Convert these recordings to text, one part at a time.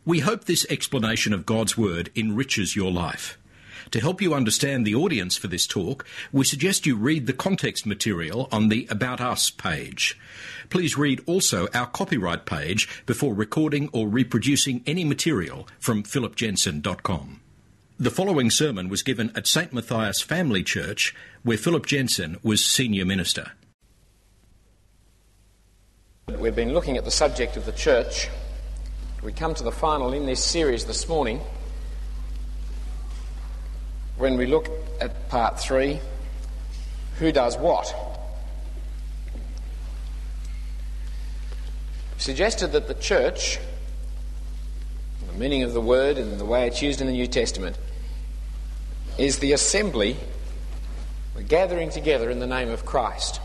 We hope this explanation of God's Word enriches your life. To help you understand the audience for this talk, we suggest you read the context material on the About Us page. Please read also our copyright page before recording or reproducing any material from philipjensen.com. The following sermon was given at St. Matthias Family Church, where Philip Jensen was senior minister. We've been looking at the subject of the church. We come to the final in this series this morning when we look at part 3, who does what? We suggested that the church, the meaning of the word and the way it's used in the New Testament, is the assembly, the gathering together in the name of Christ.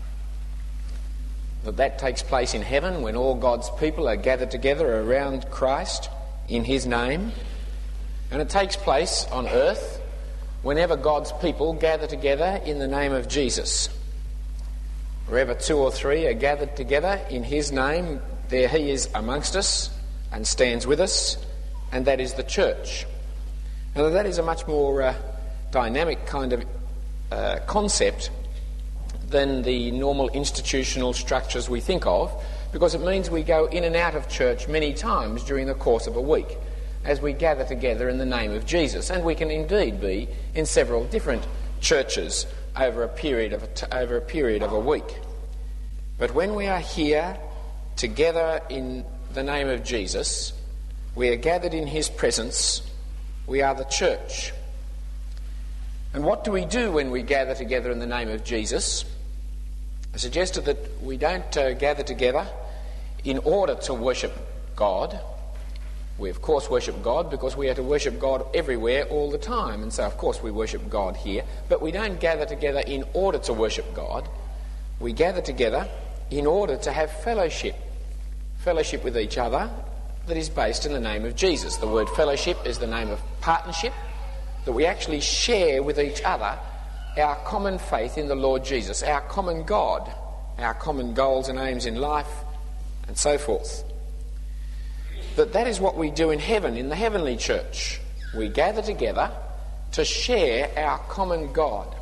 That takes place in heaven when all God's people are gathered together around Christ in his name. And it takes place on earth whenever God's people gather together in the name of Jesus. Wherever 2 or 3 are gathered together in his name, there he is amongst us and stands with us, and that is the church. Now that is a much more dynamic kind of concept than the normal institutional structures we think of, because it means we go in and out of church many times during the course of a week as we gather together in the name of Jesus. And we can indeed be in several different churches over a period of a week. But when we are here together in the name of Jesus, we are gathered in his presence, we are the church. And what do we do when we gather together in the name of Jesus? I suggested that we don't gather together in order to worship God. We of course worship God because we are to worship God everywhere all the time, and so of course we worship God here. But we don't gather together in order to worship God. We gather together in order to have fellowship with each other that is based in the name of Jesus. The word fellowship is the name of partnership, that we actually share with each other our common faith in the Lord Jesus, our common God, our common goals and aims in life, and so forth. That is what we do in heaven, in the heavenly church. We gather together to share our common God.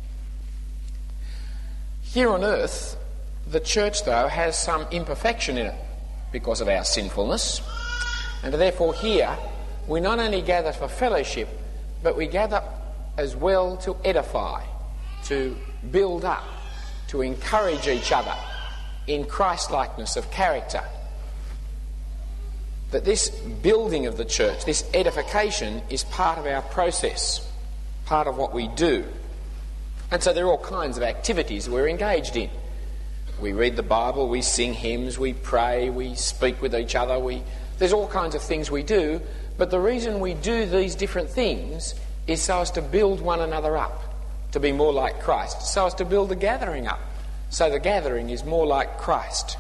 Here on earth, the church, though, has some imperfection in it because of our sinfulness, and therefore here we not only gather for fellowship, but we gather as well to edify, to build up, to encourage each other in Christ-likeness of character. That this building of the church, this edification, is part of our process, part of what we do. And so there are all kinds of activities we're engaged in. We read the Bible, we sing hymns, we pray, we speak with each other, there's all kinds of things we do, but the reason we do these different things is so as to build one another up, to be more like Christ, so as to build the gathering up, so the gathering is more like Christ.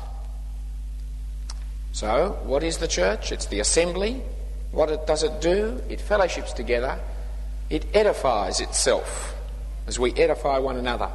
So, what is the church? It's the assembly. What does it do? It fellowships together. It edifies itself as we edify one another.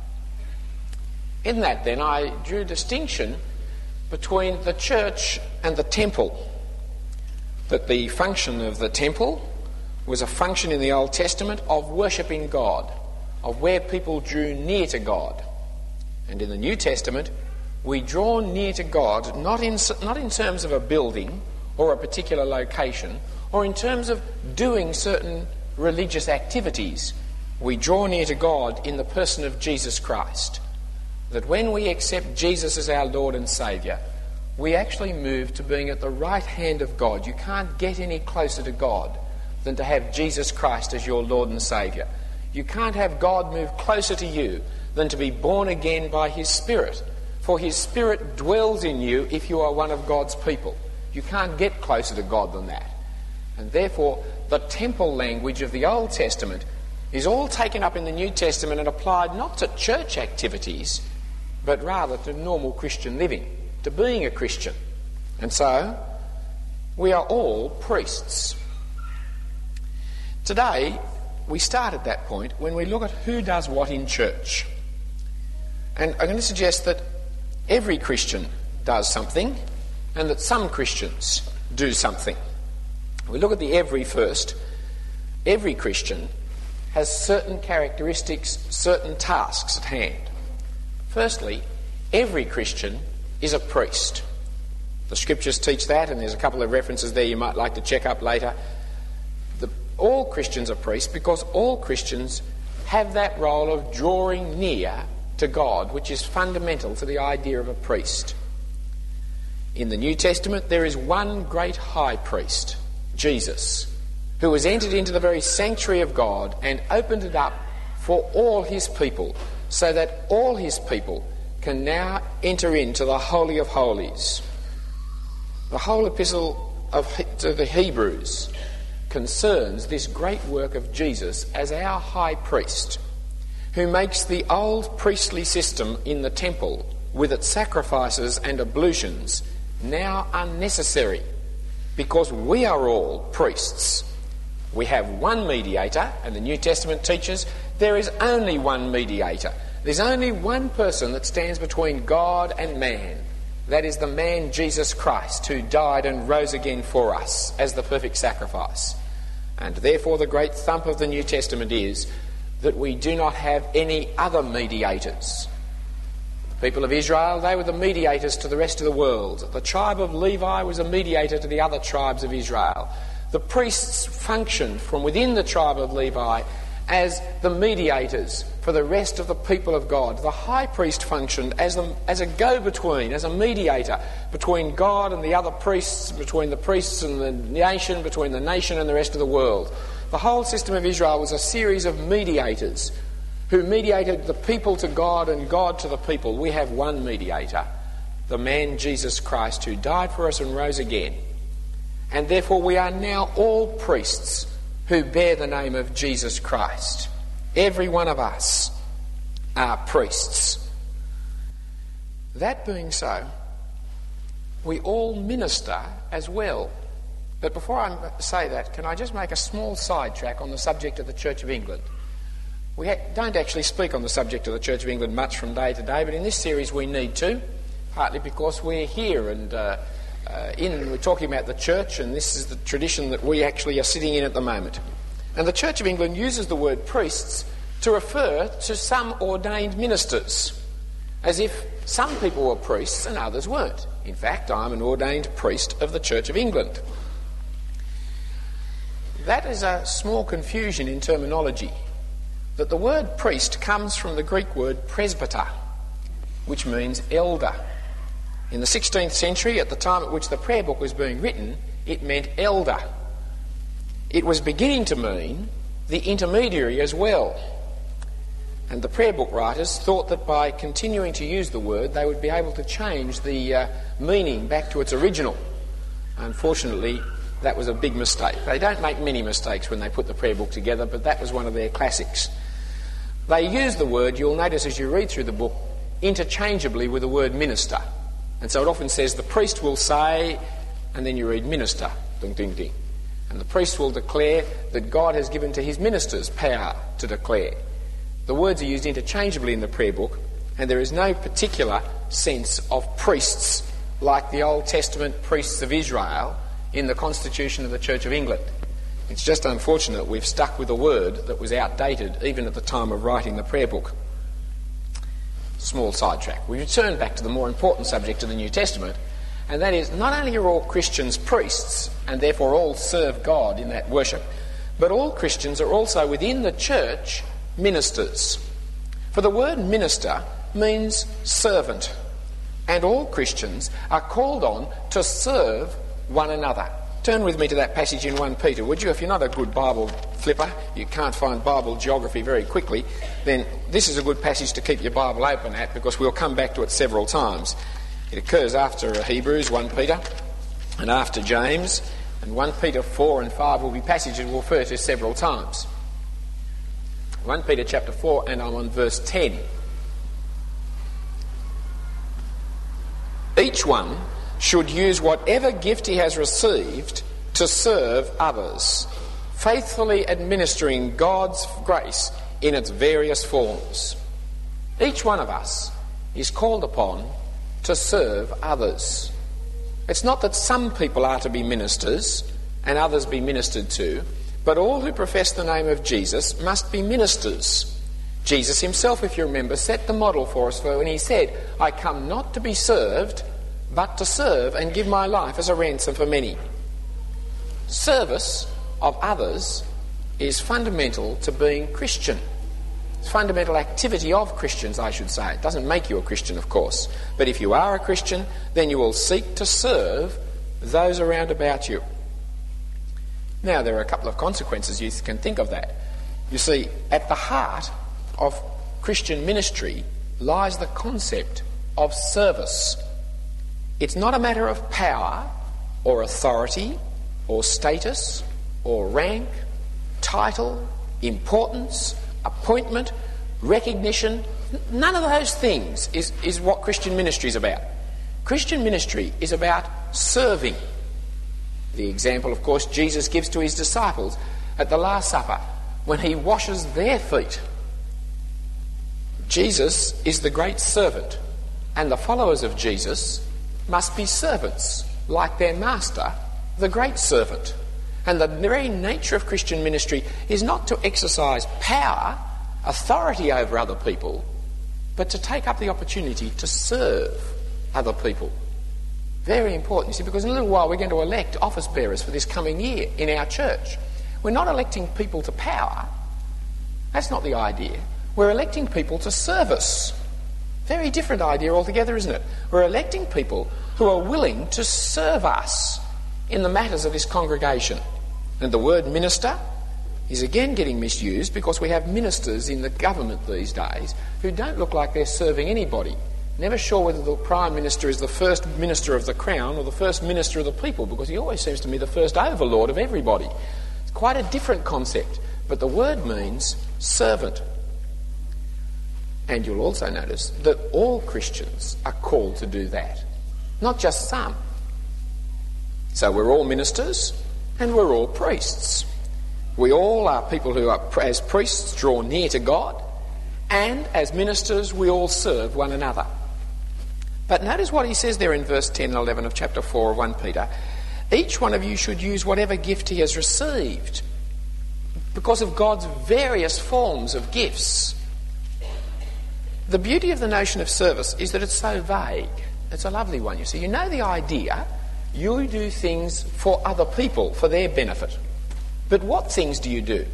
In that, then, I drew distinction between the church and the temple. That the function of the temple was a function in the Old Testament of worshipping God, of where people drew near to God. And in the New Testament, we draw near to God not in terms of a building or a particular location, or in terms of doing certain religious activities. We draw near to God in the person of Jesus Christ. That when we accept Jesus as our Lord and Saviour, we actually move to being at the right hand of God. You can't get any closer to God than to have Jesus Christ as your Lord and Saviour. You can't have God move closer to you than to be born again by his Spirit. For his Spirit dwells in you if you are one of God's people. You can't get closer to God than that. And therefore, the temple language of the Old Testament is all taken up in the New Testament and applied not to church activities, but rather to normal Christian living, to being a Christian. And so, we are all priests. Today, we start at that point when we look at who does what in church. And I'm going to suggest that every Christian does something, and that some Christians do something. We look at the every first. Every Christian has certain characteristics, certain tasks at hand. Firstly, every Christian is a priest. The scriptures teach that, and there's a couple of references there you might like to check up later. All Christians are priests because all Christians have that role of drawing near to God, which is fundamental to the idea of a priest. In the New Testament, there is one great high priest, Jesus, who has entered into the very sanctuary of God and opened it up for all his people, so that all his people can now enter into the Holy of Holies. The whole epistle to the Hebrews concerns this great work of Jesus as our high priest, who makes the old priestly system in the temple with its sacrifices and ablutions now unnecessary, because we are all priests. We have one mediator, and the New Testament teaches there is only one mediator. There's only one person that stands between God and man. That is the man Jesus Christ, who died and rose again for us as the perfect sacrifice. And therefore the great thump of the New Testament is that we do not have any other mediators. The people of Israel, they were the mediators to the rest of the world. The tribe of Levi was a mediator to the other tribes of Israel. The priests functioned from within the tribe of Levi as the mediators for the rest of the people of God. The high priest functioned as a go-between, as a mediator between God and the other priests, between the priests and the nation, between the nation and the rest of the world. The whole system of Israel was a series of mediators who mediated the people to God and God to the people. We have one mediator, the man Jesus Christ, who died for us and rose again. And therefore we are now all priests who bear the name of Jesus Christ. Every one of us are priests. That being so, we all minister as well. But before I say that, can I just make a small sidetrack on the subject of the Church of England? We don't actually speak on the subject of the Church of England much from day to day, but in this series we need to, partly because we're here and we're talking about the church, and this is the tradition that we actually are sitting in at the moment. And the Church of England uses the word priests to refer to some ordained ministers, as if some people were priests and others weren't. In fact, I'm an ordained priest of the Church of England. That is a small confusion in terminology, that the word priest comes from the Greek word presbyter, which means elder. In the 16th century, at the time at which the prayer book was being written, it meant elder. It was beginning to mean the intermediary as well. And the prayer book writers thought that by continuing to use the word, they would be able to change the meaning back to its original. Unfortunately, that was a big mistake. They don't make many mistakes when they put the prayer book together, but that was one of their classics. They use the word, you'll notice as you read through the book, interchangeably with the word minister. And so it often says the priest will say, and then you read minister, ding, ding, ding. And the priest will declare that God has given to his ministers power to declare. The words are used interchangeably in the prayer book, and there is no particular sense of priests like the Old Testament priests of Israel in the Constitution of the Church of England. It's just unfortunate we've stuck with a word that was outdated even at the time of writing the prayer book. Small sidetrack. We return back to the more important subject of the New Testament, and that is not only are all Christians priests and therefore all serve God in that worship, but all Christians are also within the church ministers. For the word minister means servant, and all Christians are called on to serve one another. Turn with me to that passage in 1 Peter, would you? If you're not a good Bible flipper, you can't find Bible geography very quickly, then this is a good passage to keep your Bible open at, because we'll come back to it several times. It occurs after Hebrews, 1 Peter, and after James, and 1 Peter 4 and 5 will be passages we'll refer to several times. 1 Peter chapter 4, and I'm on verse 10. Each one should use whatever gift he has received to serve others, faithfully administering God's grace in its various forms. Each one of us is called upon to serve others. It's not that some people are to be ministers and others be ministered to, but all who profess the name of Jesus must be ministers. Jesus himself, if you remember, set the model for us when he said, I come not to be served, but to serve and give my life as a ransom for many. Service of others is fundamental to being Christian. It's fundamental activity of Christians, I should say. It doesn't make you a Christian, of course. But if you are a Christian, then you will seek to serve those around about you. Now, there are a couple of consequences you can think of that. You see, at the heart of Christian ministry lies the concept of service. It's not a matter of power or authority or status or rank, title, importance, appointment, recognition. None of those things is what Christian ministry is about. Christian ministry is about serving. The example, of course, Jesus gives to his disciples at the Last Supper when he washes their feet. Jesus is the great servant, and the followers of Jesus must be servants, like their master, the great servant. And the very nature of Christian ministry is not to exercise power, authority over other people, but to take up the opportunity to serve other people. Very important, you see, because in a little while we're going to elect office bearers for this coming year in our church. We're not electing people to power. That's not the idea. We're electing people to service. Very different idea altogether, isn't it? We're electing people who are willing to serve us in the matters of this congregation. And the word minister is again getting misused because we have ministers in the government these days who don't look like they're serving anybody. Never sure whether the Prime Minister is the first minister of the Crown or the first minister of the people, because he always seems to me the first overlord of everybody. It's quite a different concept, but the word means servant. And you'll also notice that all Christians are called to do that, not just some. So we're all ministers and we're all priests. We all are people who are, as priests, draw near to God, and as ministers we all serve one another. But notice what he says there in verse 10 and 11 of chapter 4 of 1 Peter. Each one of you should use whatever gift he has received, because of God's various forms of gifts. The beauty of the notion of service is that it's so vague. It's a lovely one, you see. You know the idea. You do things for other people, for their benefit. But what things do you do?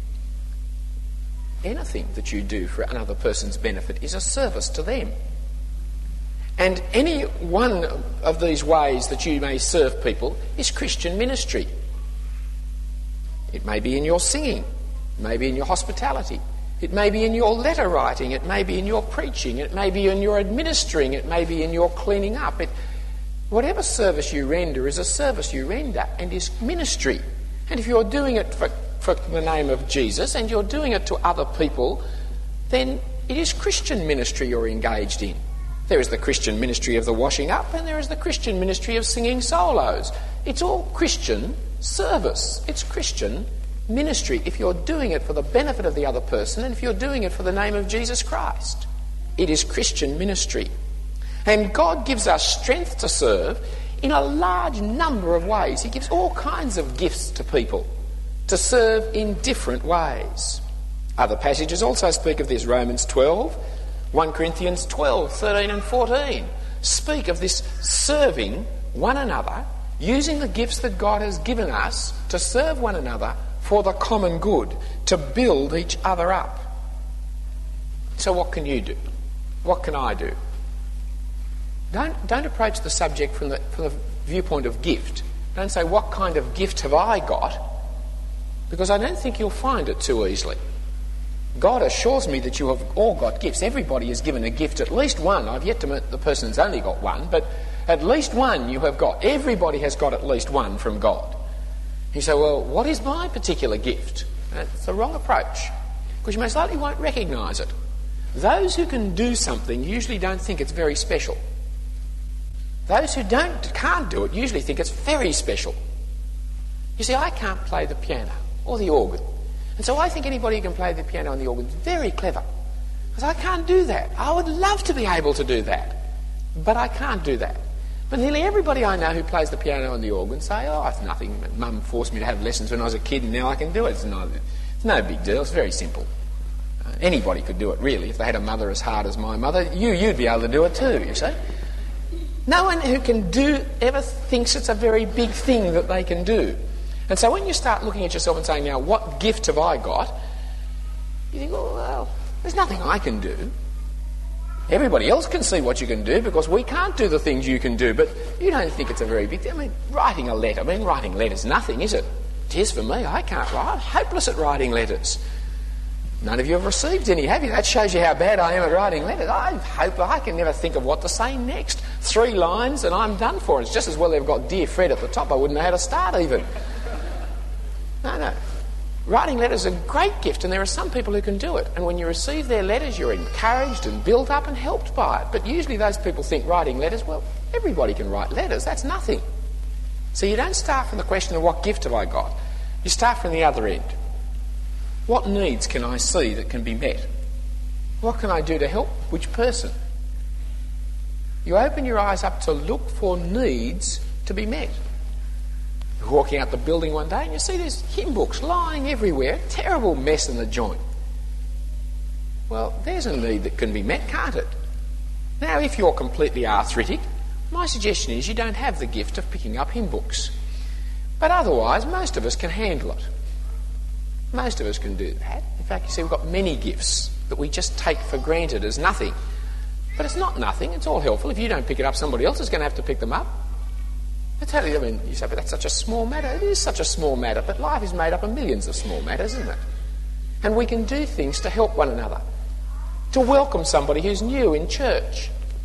Anything that you do for another person's benefit is a service to them. And any one of these ways that you may serve people is Christian ministry. It may be in your singing, it may be in your hospitality, it may be in your letter writing, it may be in your preaching, it may be in your administering, it may be in your cleaning up. Whatever service you render is a service you render and is ministry. And if you're doing it for the name of Jesus and you're doing it to other people, then it is Christian ministry you're engaged in. There is the Christian ministry of the washing up and there is the Christian ministry of singing solos. It's all Christian service. It's Christian ministry if you're doing it for the benefit of the other person and if you're doing it for the name of Jesus Christ. It is Christian ministry. And God gives us strength to serve in a large number of ways. He gives all kinds of gifts to people to serve in different ways. Other passages also speak of this. Romans 12, 1 Corinthians 12, 13 and 14 speak of this serving one another, using the gifts that God has given us to serve one another for the common good, to build each other up. So what can you do? What can I do? Don't approach the subject from the viewpoint of gift. Don't say, what kind of gift have I got? Because I don't think you'll find it too easily. God assures me that you have all got gifts. Everybody is given a gift, at least one. I've yet to meet the person who's only got one, but at least one you have got. Everybody has got at least one from God. You say, well, what is my particular gift? That's the wrong approach, because you most likely won't recognise it. Those who can do something usually don't think it's very special. Those who can't do it usually think it's very special. You see, I can't play the piano or the organ. And so I think anybody who can play the piano and the organ is very clever. Because I can't do that. I would love to be able to do that. But I can't do that. But nearly everybody I know who plays the piano and the organ say, oh, it's nothing. Mum forced me to have lessons when I was a kid and now I can do it. It's no big deal. It's very simple. Anybody could do it, really. If they had a mother as hard as my mother, you'd be able to do it too, you see. No one who can do ever thinks it's a very big thing that they can do. And so when you start looking at yourself and saying, now, what gift have I got? You think, oh, well, there's nothing I can do. Everybody else can see what you can do because we can't do the things you can do, but you don't think it's a very big thing. I mean, writing a letter, writing letters, nothing, is it? It is for me. I can't write. I'm hopeless at writing letters. None of you have received any, have you? That shows you how bad I am at writing letters. I hope I can never think of what to say next. 3 lines and I'm done for. It's just as well they've got Dear Fred at the top. I wouldn't know how to start even. No. Writing letters is a great gift, and there are some people who can do it. And when you receive their letters, you're encouraged and built up and helped by it. But usually those people think writing letters, well, everybody can write letters. That's nothing. So you don't start from the question of what gift have I got. You start from the other end. What needs can I see that can be met? What can I do to help which person? You open your eyes up to look for needs to be met. You're walking out the building one day and you see there's hymn books lying everywhere, a terrible mess in the joint. Well, there's a need that can be met, can't it? Now, if you're completely arthritic, my suggestion is you don't have the gift of picking up hymn books. But otherwise, most of us can handle it. Most of us can do that. In fact, you see, we've got many gifts that we just take for granted as nothing. But it's not nothing, it's all helpful. If you don't pick it up, somebody else is going to have to pick them up. I tell you, you say, but that's such a small matter. It is such a small matter, but life is made up of millions of small matters, isn't it? And we can do things to help one another. To welcome somebody who's new in church.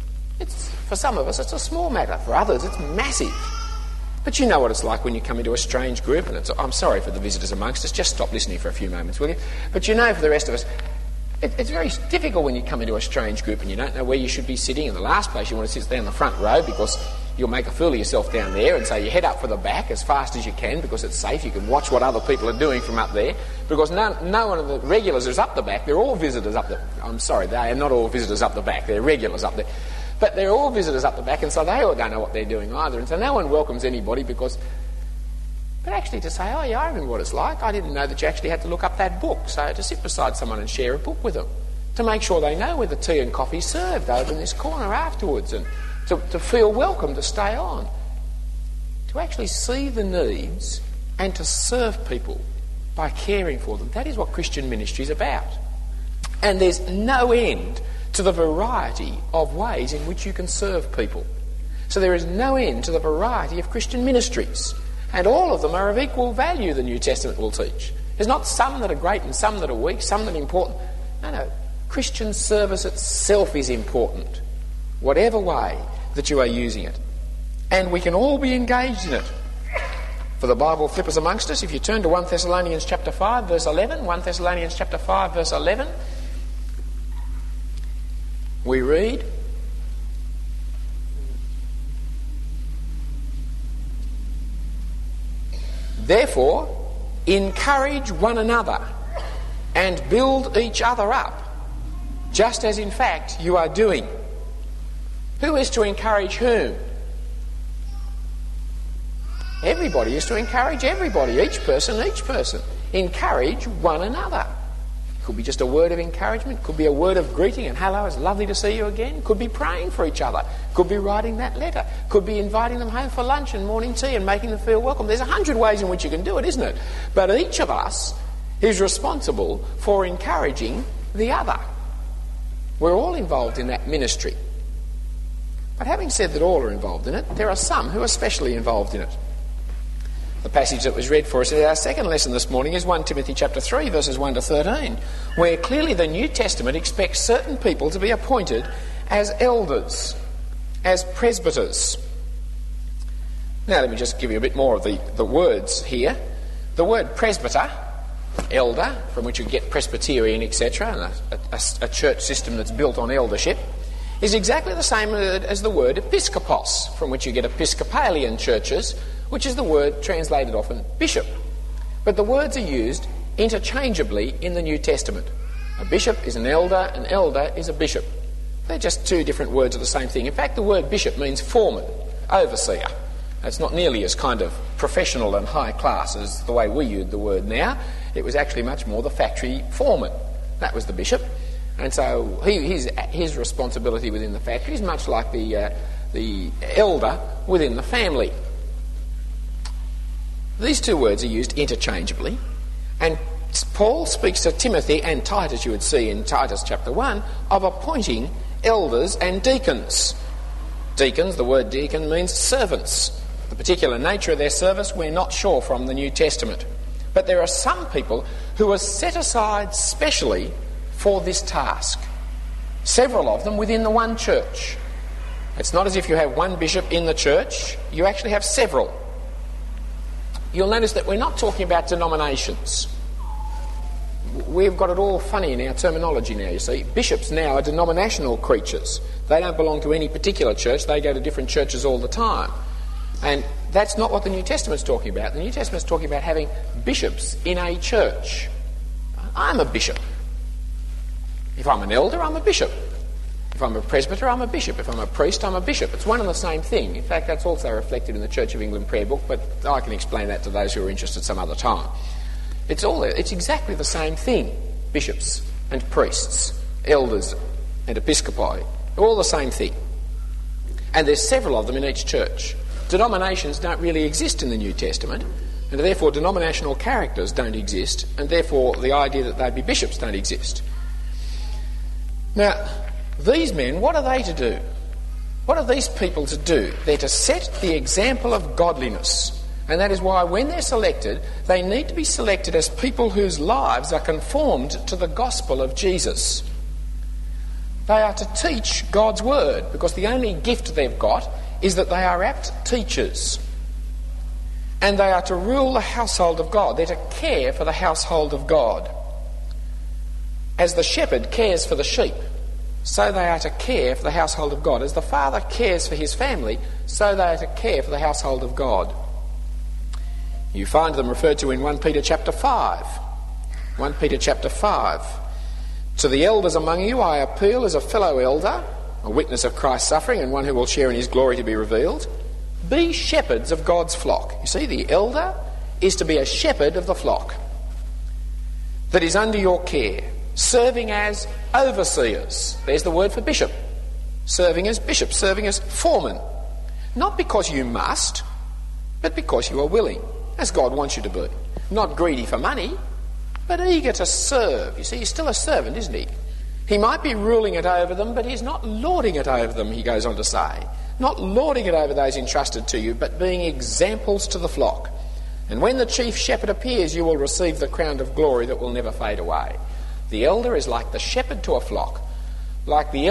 For some of us, it's a small matter. For others, it's massive. But you know what it's like when you come into a strange group, and I'm sorry for the visitors amongst us, just stop listening for a few moments, will you? But you know, for the rest of us, it's very difficult when you come into a strange group and you don't know where you should be sitting. In the last place, you want to sit down the front row because you'll make a fool of yourself down there, and so you head up for the back as fast as you can because it's safe. You can watch what other people are doing from up there because no one of the regulars is up the back. They're all visitors up the... I'm sorry, they are not all visitors up the back. They're regulars up there. But they're all visitors up the back, and so they all don't know what they're doing either. And so no one welcomes anybody because... But actually to say, oh yeah, I remember what it's like. I didn't know that you actually had to look up that book. So to sit beside someone and share a book with them. To make sure they know where the tea and coffee's served over in this corner afterwards. And to feel welcome to stay on. To actually see the needs and to serve people by caring for them. That is what Christian ministry is about. And there's no end to the variety of ways in which you can serve people. So there is no end to the variety of Christian ministries. And all of them are of equal value, the New Testament will teach. There's not some that are great and some that are weak, some that are important. No. Christian service itself is important, whatever way that you are using it. And we can all be engaged in it. For the Bible flippers amongst us, if you turn to 1 Thessalonians chapter 5, verse 11, 1 Thessalonians chapter 5, verse 11, we read, "Therefore, encourage one another and build each other up, just as in fact you are doing." Who is to encourage whom? Everybody is to encourage everybody, each person. Encourage one another. Could be just a word of encouragement, could be a word of greeting and hello, it's lovely to see you again. Could be praying for each other, could be writing that letter, could be inviting them home for lunch and morning tea and making them feel welcome. There's 100 ways in which you can do it, isn't it? But each of us is responsible for encouraging the other. We're all involved in that ministry. But having said that all are involved in it, there are some who are specially involved in it. The passage that was read for us in our second lesson this morning is 1 Timothy chapter 3, verses 1 to 13, where clearly the New Testament expects certain people to be appointed as elders, as presbyters. Now let me just give you a bit more of the words here. The word presbyter, elder, from which you get Presbyterian, etc., and a church system that's built on eldership, is exactly the same as the word episkopos, from which you get Episcopalian churches, which is the word translated often bishop. But the words are used interchangeably in the New Testament. A bishop is an elder is a bishop. They're just two different words of the same thing. In fact, the word bishop means foreman. overseer. It's not nearly as kind of professional and high class as the way we use the word now. It was actually much more the factory foreman. That was the bishop. And so his responsibility within the factory is much like the elder within the family. These two words are used interchangeably, and Paul speaks to Timothy and Titus, you would see in Titus chapter 1, of appointing elders and deacons. Deacons, the word deacon means servants. The particular nature of their service we're not sure from the New Testament. But there are some people who are set aside specially for this task. Several of them within the one church. It's not as if you have one bishop in the church, you actually have several. You'll notice that we're not talking about denominations. We've got it all funny in our terminology now, you see. Bishops now are denominational creatures. They don't belong to any particular church, they go to different churches all the time. And that's not what the New Testament's talking about. The New Testament's talking about having bishops in a church. I'm a bishop. If I'm an elder, I'm a bishop. If I'm a presbyter, I'm a bishop. If I'm a priest, I'm a bishop. It's one and the same thing. In fact, that's also reflected in the Church of England prayer book, but I can explain that to those who are interested some other time. It's exactly the same thing. Bishops and priests, elders and episcopi, all the same thing. And there's several of them in each church. Denominations don't really exist in the New Testament, and therefore denominational characters don't exist, and therefore the idea that they'd be bishops don't exist. Now, these men, what are they to do? What are these people to do? They're to set the example of godliness. And that is why when they're selected, they need to be selected as people whose lives are conformed to the gospel of Jesus. They are to teach God's word, because the only gift they've got is that they are apt teachers. And they are to rule the household of God. They're to care for the household of God. As the shepherd cares for the sheep, so they are to care for the household of God. As the father cares for his family, so they are to care for the household of God. You find them referred to in 1 Peter chapter 5. 1 Peter chapter 5. To the elders among you I appeal as a fellow elder, a witness of Christ's suffering and one who will share in his glory to be revealed. Be shepherds of God's flock. You see, the elder is to be a shepherd of the flock that is under your care, serving as overseers. There's the word for bishop. Serving as bishop, serving as foreman. Not because you must, but because you are willing, as God wants you to be. Not greedy for money, but eager to serve. You see, he's still a servant, isn't he? He might be ruling it over them, but he's not lording it over them, he goes on to say. Not lording it over those entrusted to you, but being examples to the flock. And when the chief shepherd appears, you will receive the crown of glory that will never fade away. The elder is like the shepherd to a flock, like the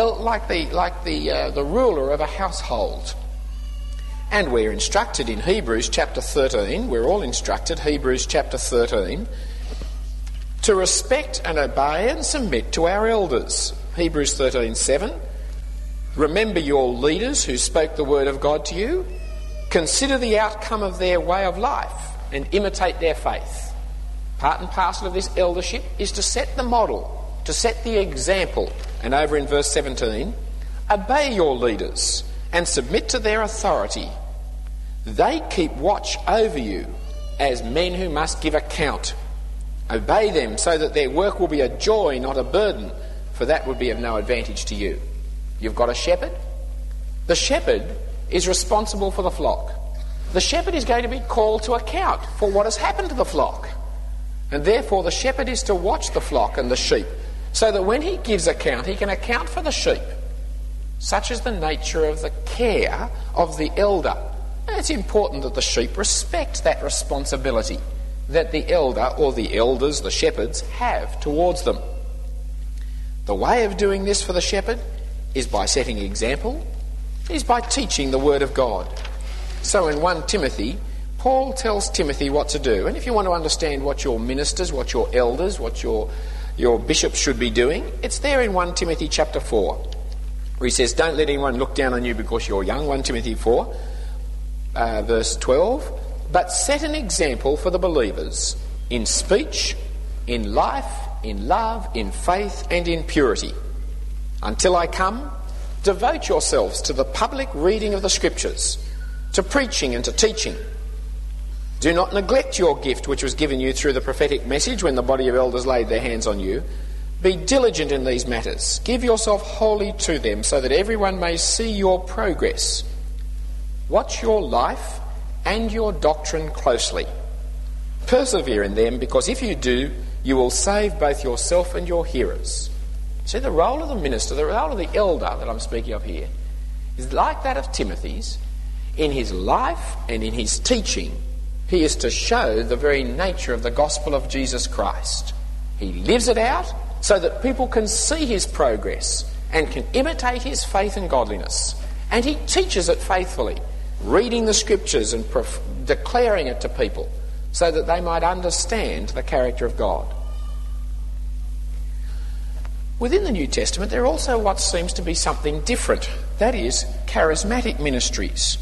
ruler of a household. And we're instructed in Hebrews chapter 13, we're all instructed, Hebrews chapter 13, to respect and obey and submit to our elders. Hebrews 13:7. Remember your leaders who spoke the word of God to you. Consider the outcome of their way of life and imitate their faith. Part and parcel of this eldership is to set the model, to set the example. And over in verse 17, obey your leaders and submit to their authority. They keep watch over you as men who must give account. Obey them so that their work will be a joy, not a burden, for that would be of no advantage to you. You've got a shepherd. The shepherd is responsible for the flock. The shepherd is going to be called to account for what has happened to the flock. And therefore the shepherd is to watch the flock and the sheep, so that when he gives account, he can account for the sheep. Such is the nature of the care of the elder. And it's important that the sheep respect that responsibility that the elder, or the elders, the shepherds, have towards them. The way of doing this for the shepherd is by setting example, is by teaching the word of God. So in 1 Timothy, Paul tells Timothy what to do. And if you want to understand what your ministers, what your elders, what your bishops should be doing, it's there in 1 Timothy chapter 4, where he says, don't let anyone look down on you because you're young. 1 Timothy 4, verse 12. But set an example for the believers in speech, in life, in love, in faith, and in purity. Until I come, devote yourselves to the public reading of the Scriptures, to preaching and to teaching. Do not neglect your gift which was given you through the prophetic message when the body of elders laid their hands on you. Be diligent in these matters. Give yourself wholly to them so that everyone may see your progress. Watch your life and your doctrine closely. Persevere in them, because if you do, you will save both yourself and your hearers. See, the role of the minister, the role of the elder that I'm speaking of here, is like that of Timothy's. In his life and in his teaching, he is to show the very nature of the gospel of Jesus Christ. He lives it out so that people can see his progress and can imitate his faith and godliness. And he teaches it faithfully, reading the scriptures and declaring it to people so that they might understand the character of God. Within the New Testament, there are also what seems to be something different. That is, charismatic ministries.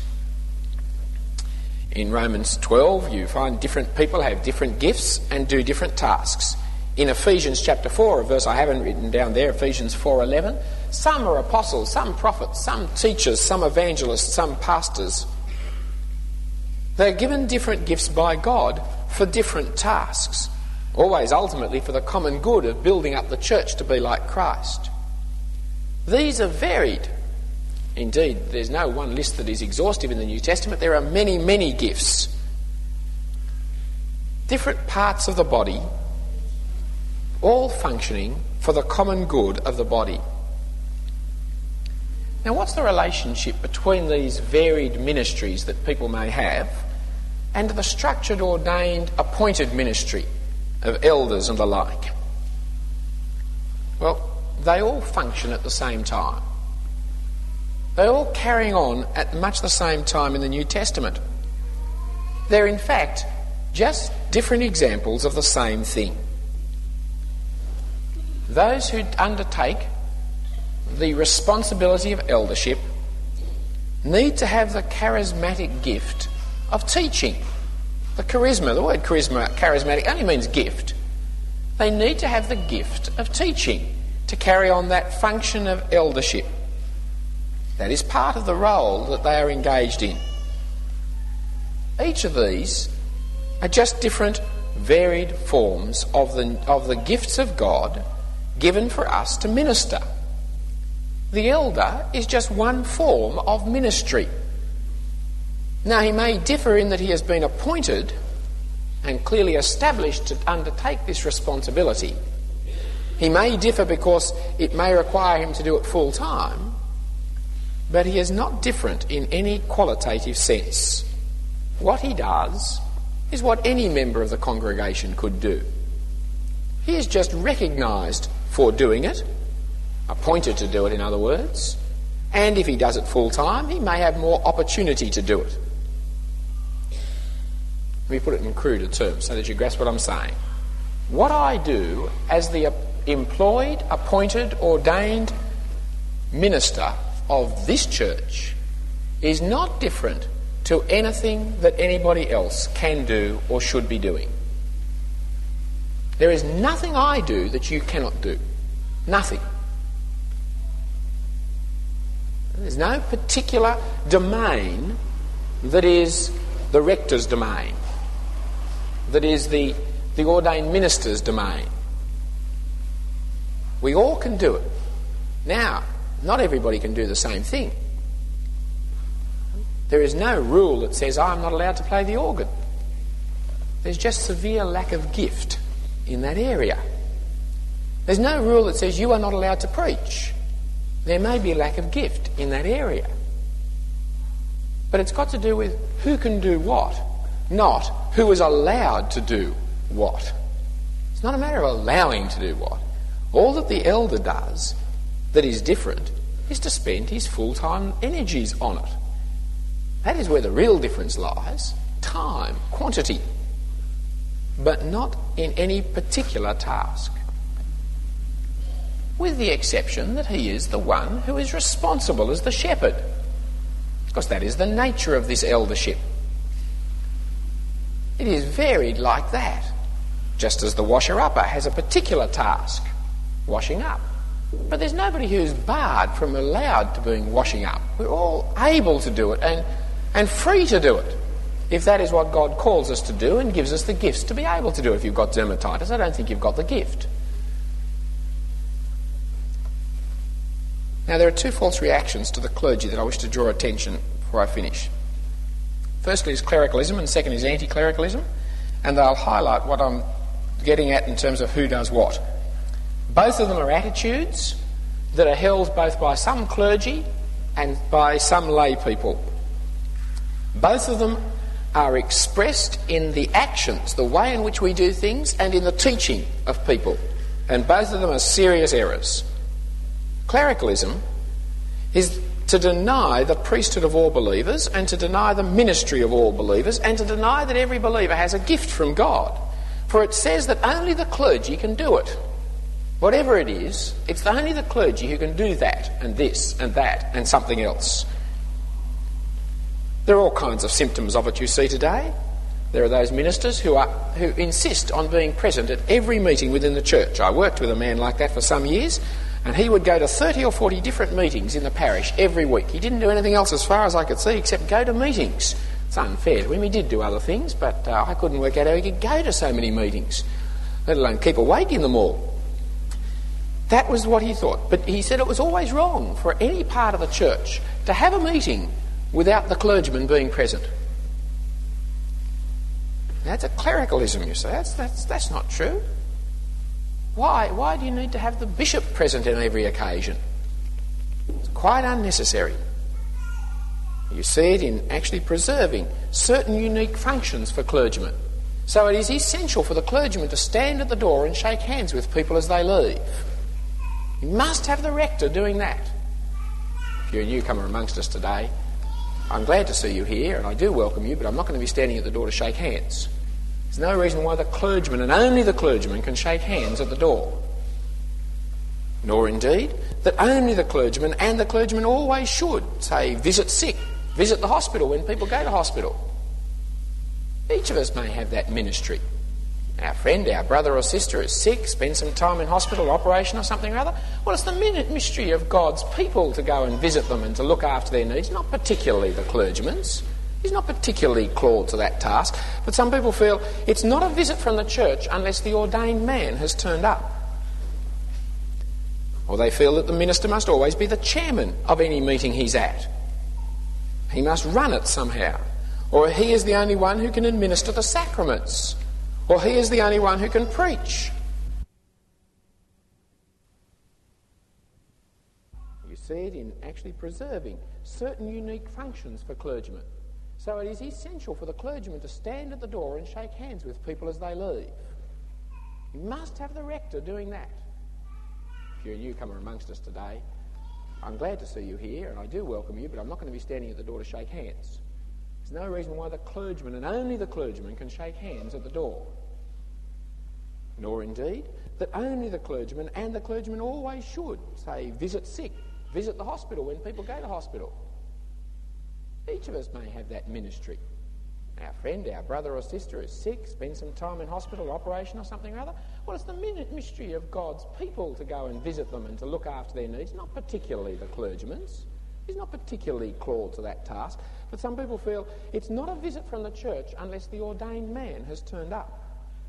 In Romans 12, you find different people have different gifts and do different tasks. In Ephesians chapter 4, a verse I haven't written down there, Ephesians 4:11, some are apostles, some prophets, some teachers, some evangelists, some pastors. They're given different gifts by God for different tasks, always ultimately for the common good of building up the church to be like Christ. These are varied. Indeed, there's no one list that is exhaustive in the New Testament. There are many, many gifts. Different parts of the body, all functioning for the common good of the body. Now, what's the relationship between these varied ministries that people may have and the structured, ordained, appointed ministry of elders and the like? Well, they all function at the same time. They're all carrying on at much the same time in the New Testament. They're in fact just different examples of the same thing. Those who undertake the responsibility of eldership need to have the charismatic gift of teaching. The charisma, the word charisma, charismatic, only means gift. They need to have the gift of teaching to carry on that function of eldership. That is part of the role that they are engaged in. Each of these are just different, varied forms of the gifts of God given for us to minister. The elder is just one form of ministry. Now, he may differ in that he has been appointed and clearly established to undertake this responsibility. He may differ because it may require him to do it full time, but he is not different in any qualitative sense. What he does is what any member of the congregation could do. He is just recognised for doing it, appointed to do it in other words, and if he does it full time, he may have more opportunity to do it. Let me put it in cruder terms so that you grasp what I'm saying. What I do as the employed, appointed, ordained minister of this church is not different to anything that anybody else can do or should be doing. There is nothing I do that you cannot do. Nothing. There's no particular domain that is the rector's domain, that is the ordained minister's domain. We all can do it. Now, not everybody can do the same thing. There is no rule that says I'm not allowed to play the organ. There's just severe lack of gift in that area. There's no rule that says you are not allowed to preach. There may be a lack of gift in that area. But it's got to do with who can do what, not who is allowed to do what. It's not a matter of allowing to do what. All that the elder does that is different is to spend his full-time energies on it. That is where the real difference lies. Time, quantity, but not in any particular task. With the exception that he is the one who is responsible as the shepherd, because that is the nature of this eldership. It is varied like that, just as the washer-upper has a particular task, washing up. But there's nobody who's barred from allowed to doing washing up. We're all able to do it, and and free to do it, if that is what God calls us to do and gives us the gifts to be able to do. If you've got dermatitis, I don't think you've got the gift. Now, there are two false reactions to the clergy that I wish to draw attention before I finish. Firstly is clericalism, and second is anti-clericalism, and they'll highlight what I'm getting at in terms of who does what. Both of them are attitudes that are held both by some clergy and by some lay people. Both of them are expressed in the actions, the way in which we do things, and in the teaching of people. And both of them are serious errors. Clericalism is to deny the priesthood of all believers and to deny the ministry of all believers and to deny that every believer has a gift from God. For it says that only the clergy can do it. Whatever it is, it's only the clergy who can do that and this and that and something else. There are all kinds of symptoms of it you see today. There are those ministers who insist on being present at every meeting within the church. I worked with a man like that for some years, and he would go to 30 or 40 different meetings in the parish every week. He didn't do anything else as far as I could see except go to meetings. It's unfair to him. He did do other things, but I couldn't work out how he could go to so many meetings, let alone keep awake in them all. That was what he thought. But he said it was always wrong for any part of the church to have a meeting without the clergyman being present. That's a clericalism, you say. That's not true. Why do you need to have the bishop present on every occasion? It's quite unnecessary. You see it in actually preserving certain unique functions for clergymen. So it is essential for the clergyman to stand at the door and shake hands with people as they leave. You must have the rector doing that. If you're a newcomer amongst us today, I'm glad to see you here, and I do welcome you, but I'm not going to be standing at the door to shake hands. There's no reason why the clergyman, and only the clergyman, can shake hands at the door. Nor indeed that only the clergyman, and the clergyman always should, say, visit sick, visit the hospital when people go to hospital. Each of us may have that ministry. Our friend, our brother or sister is sick, spend some time in hospital, operation or something or other. Well, it's the ministry of God's people to go and visit them and to look after their needs, not particularly the clergyman's. He's not particularly called to that task. But some people feel it's not a visit from the church unless the ordained man has turned up. Or they feel that the minister must always be the chairman of any meeting he's at. He must run it somehow. Or he is the only one who can administer the sacraments. Or he is the only one who can preach. You see it in actually preserving certain unique functions for clergymen. So it is essential for the clergyman to stand at the door and shake hands with people as they leave. You must have the rector doing that. If you're a newcomer amongst us today, I'm glad to see you here, and I do welcome you, but I'm not going to be standing at the door to shake hands. There's no reason why the clergyman, and only the clergyman, can shake hands at the door. Nor indeed that only the clergyman, and the clergyman always should, say, visit sick, visit the hospital when people go to hospital. Each of us may have that ministry. Our friend, our brother or sister is sick, spend some time in hospital, operation or something or other. Well, it's the ministry of God's people to go and visit them and to look after their needs, not particularly the clergyman's. He's not particularly called to that task. But some people feel it's not a visit from the church unless the ordained man has turned up.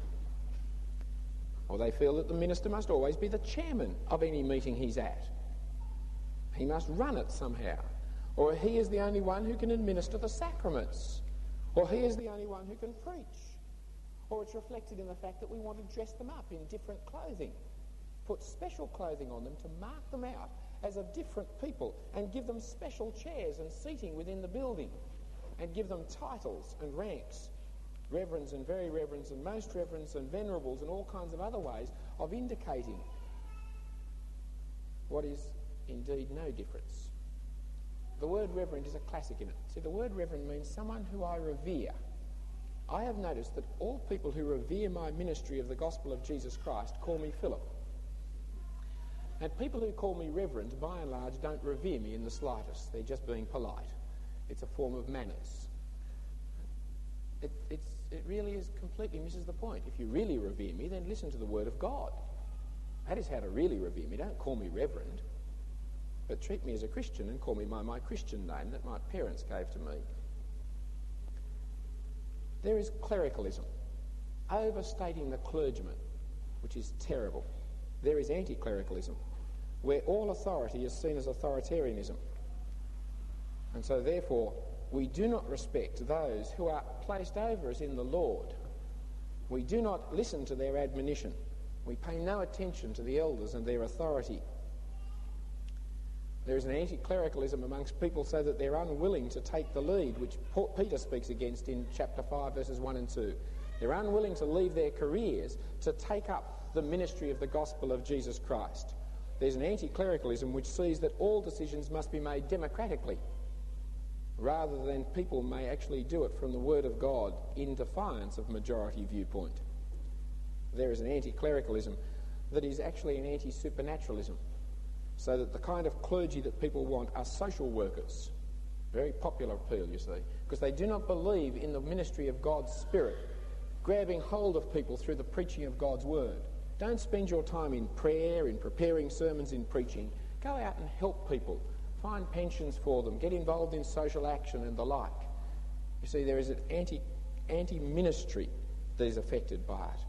Or they feel that the minister must always be the chairman of any meeting he's at. He must run it somehow. Or he is the only one who can administer the sacraments. Or he is the only one who can preach. Or it's reflected in the fact that we want to dress them up in different clothing. Put special clothing on them to mark them out as of different people and give them special chairs and seating within the building and give them titles and ranks, reverends and very reverends and most reverends and venerables and all kinds of other ways of indicating what is indeed no difference. The word reverend is a classic in it. See, the word reverend means someone who I revere. I have noticed that all people who revere my ministry of the gospel of Jesus Christ call me Philip. And people who call me reverend, by and large, don't revere me in the slightest. They're just being polite. It's a form of manners. It really is completely misses the point. If you really revere me, then listen to the word of God. That is how to really revere me. Don't call me reverend, but treat me as a Christian and call me by my Christian name that my parents gave to me. There is clericalism, overstating the clergyman, which is terrible. There is anti-clericalism, where all authority is seen as authoritarianism. And so therefore, we do not respect those who are placed over us in the Lord. We do not listen to their admonition. We pay no attention to the elders and their authority. There is an anti-clericalism amongst people so that they're unwilling to take the lead, which Peter speaks against in chapter 5, verses 1 and 2. They're unwilling to leave their careers to take up the ministry of the gospel of Jesus Christ. There's an anti-clericalism which sees that all decisions must be made democratically, rather than people may actually do it from the Word of God in defiance of majority viewpoint. There is an anti-clericalism that is actually an anti-supernaturalism, so that the kind of clergy that people want are social workers. Very popular appeal, you see, because they do not believe in the ministry of God's Spirit, grabbing hold of people through the preaching of God's Word. Don't spend your time in prayer, in preparing sermons, in preaching. Go out and help people. Find pensions for them. Get involved in social action and the like. You see, there is an anti-ministry that is affected by it.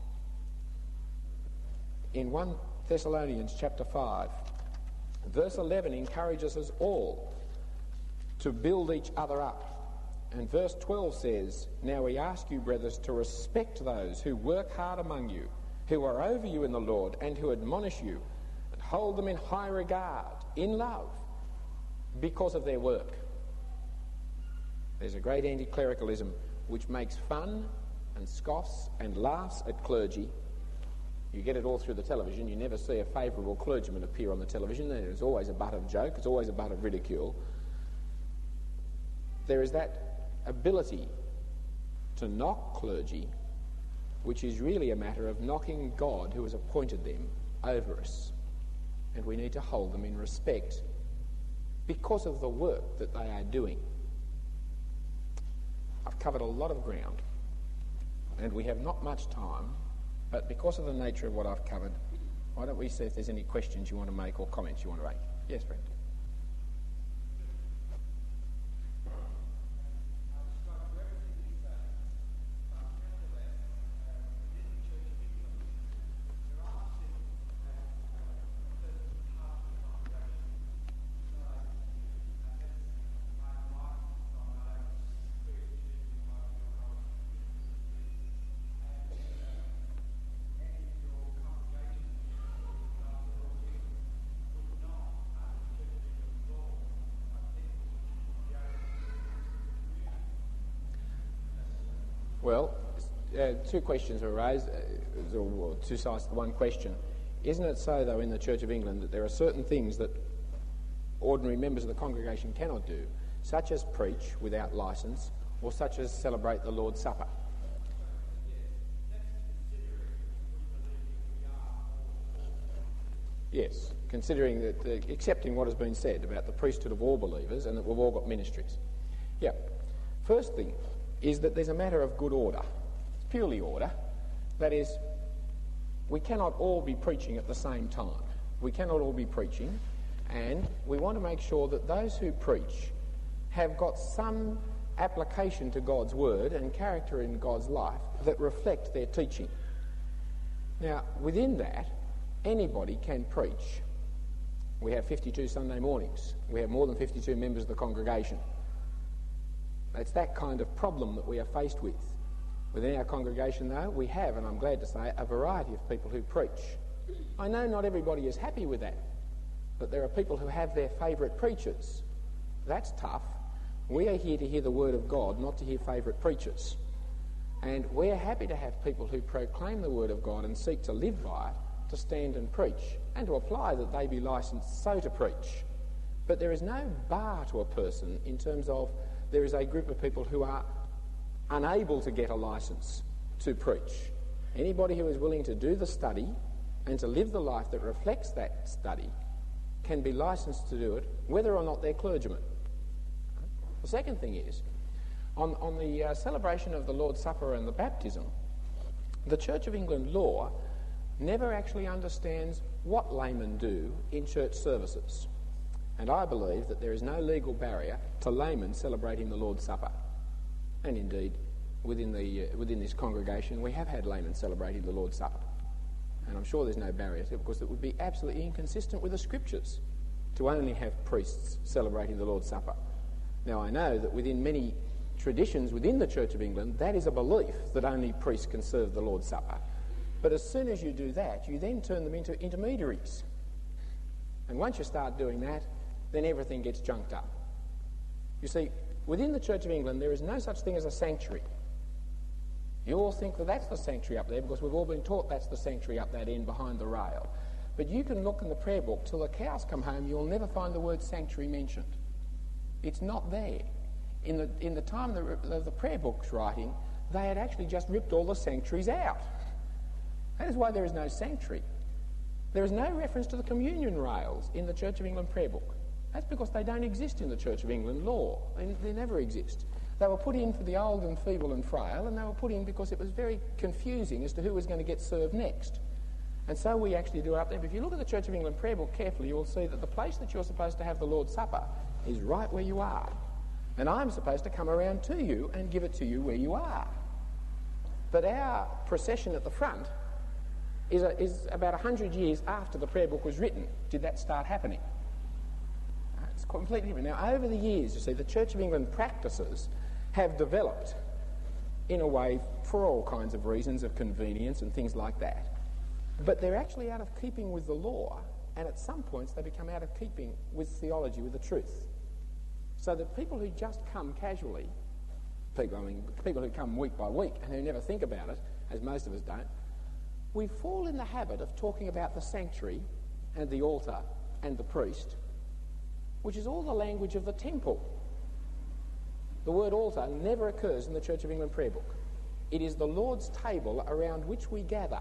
In 1 Thessalonians chapter 5, verse 11 encourages us all to build each other up. And verse 12 says, "Now we ask you, brothers, to respect those who work hard among you, who are over you in the Lord, and who admonish you, and hold them in high regard, in love, because of their work." There's a great anti-clericalism which makes fun and scoffs and laughs at clergy. You get it all through the television. You never see a favourable clergyman appear on the television. There's always a butt of joke. It's always a butt of ridicule. There is that ability to knock clergy, which is really a matter of knocking God, who has appointed them, over us. And we need to hold them in respect because of the work that they are doing. I've covered a lot of ground, and we have not much time, but because of the nature of what I've covered, why don't we see if there's any questions you want to make or comments you want to make? Yes, Brent. Well, two questions were raised, or two sides to one question. Isn't it so, though, in the Church of England that there are certain things that ordinary members of the congregation cannot do, such as preach without licence, or such as celebrate the Lord's Supper? Yes, considering that, accepting what has been said about the priesthood of all believers and that we've all got ministries. Yeah. First thing is that there's a matter of good order. It's purely order. That is, we cannot all be preaching at the same time. We cannot all be preaching, and we want to make sure that those who preach have got some application to God's word and character in God's life that reflect their teaching. Now, within that, anybody can preach. We have 52 Sunday mornings. We have more than 52 members of the congregation. It's that kind of problem that we are faced with. Within our congregation, though, we have, and I'm glad to say, a variety of people who preach. I know not everybody is happy with that, but there are people who have their favourite preachers. That's tough. We are here to hear the word of God, not to hear favourite preachers. And we're happy to have people who proclaim the word of God and seek to live by it, to stand and preach, and to apply that they be licensed so to preach. But there is no bar to a person in terms of there is a group of people who are unable to get a licence to preach. Anybody who is willing to do the study and to live the life that reflects that study can be licensed to do it, whether or not they're clergymen. The second thing is, on the celebration of the Lord's Supper and the baptism, the Church of England law never actually understands what laymen do in church services. And I believe that there is no legal barrier to laymen celebrating the Lord's Supper. And indeed, within this congregation, we have had laymen celebrating the Lord's Supper. And I'm sure there's no barrier to it, because it would be absolutely inconsistent with the Scriptures to only have priests celebrating the Lord's Supper. Now, I know that within many traditions within the Church of England, that is a belief that only priests can serve the Lord's Supper. But as soon as you do that, you then turn them into intermediaries. And once you start doing that, then everything gets junked up. You see, within the Church of England, there is no such thing as a sanctuary. You all think that that's the sanctuary up there because we've all been taught that's the sanctuary up that end behind the rail. But you can look in the prayer book till the cows come home, you'll never find the word sanctuary mentioned. It's not there. In the time of the prayer book's writing, they had actually just ripped all the sanctuaries out. That is why there is no sanctuary. There is no reference to the communion rails in the Church of England prayer book. That's because they don't exist in the Church of England law. They never exist. They were put in for the old and feeble and frail, and they were put in because it was very confusing as to who was going to get served next. And so we actually do it up there. But if you look at the Church of England prayer book carefully, you will see that the place that you're supposed to have the Lord's Supper is right where you are. And I'm supposed to come around to you and give it to you where you are. But our procession at the front is about 100 years after the prayer book was written. Did that start happening? It's completely different. Now, over the years, you see, the Church of England practices have developed in a way for all kinds of reasons of convenience and things like that. But they're actually out of keeping with the law, and at some points they become out of keeping with theology, with the truth. So that people who just come casually, people who come week by week and who never think about it, as most of us don't, we fall in the habit of talking about the sanctuary and the altar and the priest, which is all the language of the temple. The word altar never occurs in the Church of England prayer book. It is the Lord's table around which we gather.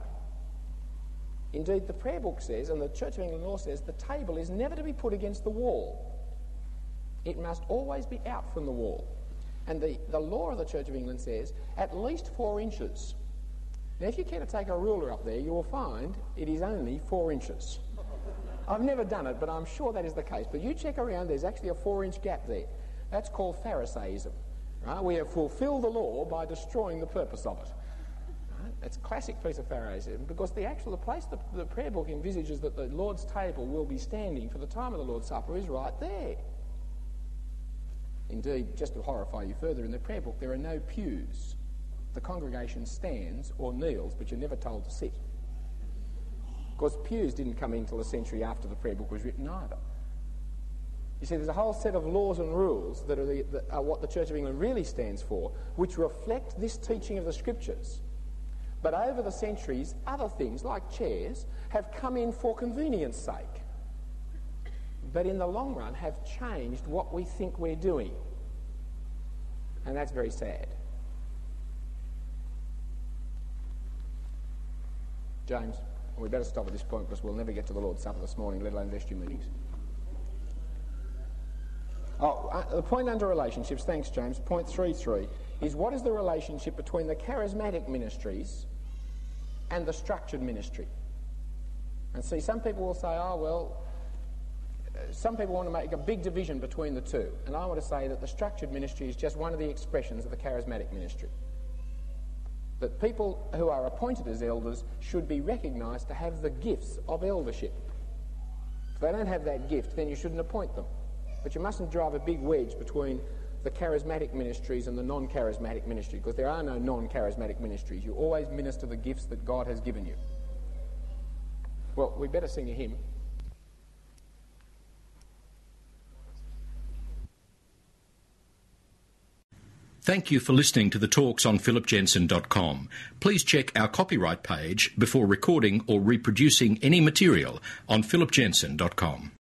Indeed, the prayer book says, and the Church of England law says, the table is never to be put against the wall. It must always be out from the wall. And the law of the Church of England says at least 4 inches. Now, if you care to take a ruler up there, you will find it is only 4 inches. I've never done it, but I'm sure that is the case. But you check around, there's actually a 4-inch gap there. That's called Pharisaism. Right? We have fulfilled the law by destroying the purpose of it. Right? It's a classic piece of Pharisaism, because the place the prayer book envisages that the Lord's table will be standing for the time of the Lord's Supper is right there. Indeed, just to horrify you further, in the prayer book there are no pews. The congregation stands or kneels, but you're never told to sit. Of course, pews didn't come in until a century after the prayer book was written either. You see, there's a whole set of laws and rules that are what the Church of England really stands for, which reflect this teaching of the Scriptures. But over the centuries, other things, like chairs, have come in for convenience sake, but in the long run have changed what we think we're doing. And that's very sad. James, we better stop at this point, because we'll never get to the Lord's Supper this morning, let alone vestry meetings. The point under relationships, thanks James, point 3.3, is what is the relationship between the charismatic ministries and the structured ministry? And see, some people will say, some people want to make a big division between the two. And I want to say that the structured ministry is just one of the expressions of the charismatic ministry. That people who are appointed as elders should be recognised to have the gifts of eldership. If they don't have that gift, then you shouldn't appoint them. But you mustn't drive a big wedge between the charismatic ministries and the non-charismatic ministry, because there are no non-charismatic ministries. You always minister the gifts that God has given you. Well, we better sing a hymn. Thank you for listening to the talks on philipjensen.com. Please check our copyright page before recording or reproducing any material on philipjensen.com.